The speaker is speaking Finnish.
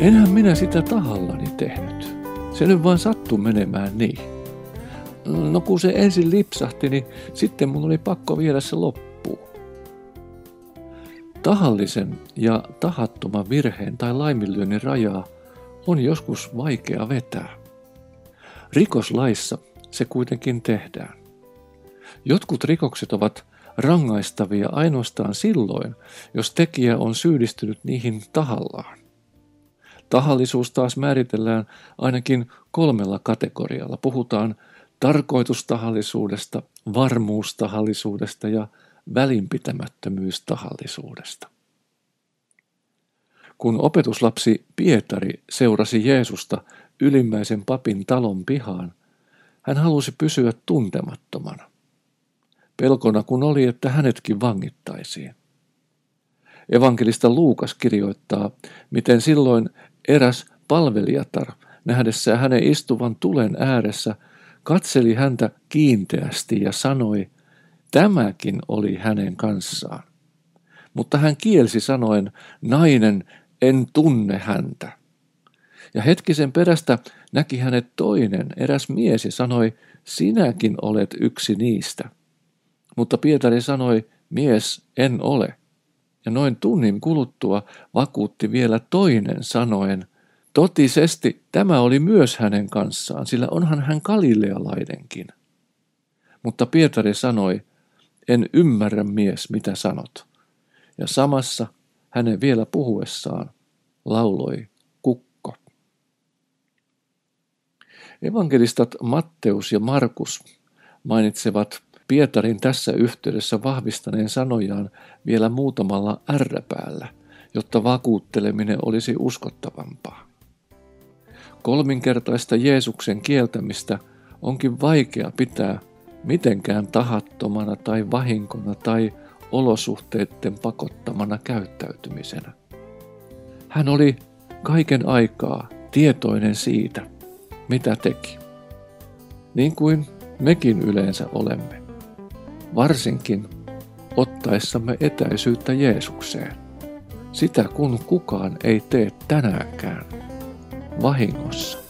Enhän minä sitä tahallani tehnyt. Se nyt vaan sattui menemään niin. No kun se ensin lipsahti, niin sitten mun oli pakko viedä se loppuun. Tahallisen ja tahattoman virheen tai laiminlyönnin rajaa on joskus vaikea vetää. Rikoslaissa se kuitenkin tehdään. Jotkut rikokset ovat rangaistavia ainoastaan silloin, jos tekijä on syyllistynyt niihin tahallaan. Tahallisuus taas määritellään ainakin 3 kategorialla. Puhutaan tarkoitustahallisuudesta, varmuustahallisuudesta ja välinpitämättömyystahallisuudesta. Kun opetuslapsi Pietari seurasi Jeesusta ylimmäisen papin talon pihaan, hän halusi pysyä tuntemattomana. Pelkona kun oli, että hänetkin vangittaisiin. Evankelista Luukas kirjoittaa, miten silloin eräs palvelijatar, nähdessään hänen istuvan tulen ääressä, katseli häntä kiinteästi ja sanoi, tämäkin oli hänen kanssaan. Mutta hän kielsi sanoen, nainen, en tunne häntä. Ja hetkisen perästä näki hänet toinen, eräs mies ja sanoi, sinäkin olet yksi niistä. Mutta Pietari sanoi, mies, en ole. Ja noin tunnin kuluttua vakuutti vielä toinen sanoen, totisesti tämä oli myös hänen kanssaan, sillä onhan hän galilealaidenkin. Mutta Pietari sanoi, en ymmärrä mies, mitä sanot. Ja samassa hänen vielä puhuessaan lauloi kukko. Evankelistat Matteus ja Markus mainitsevat Pietarin tässä yhteydessä vahvistaneen sanojaan vielä muutamalla ärräpäällä, jotta vakuutteleminen olisi uskottavampaa. Kolminkertaista Jeesuksen kieltämistä onkin vaikea pitää mitenkään tahattomana tai vahinkona tai olosuhteiden pakottamana käyttäytymisenä. Hän oli kaiken aikaa tietoinen siitä, mitä teki. Niin kuin mekin yleensä olemme, varsinkin ottaessamme etäisyyttä Jeesukseen. Sitä kun kukaan ei tee tänäänkään vahingossa.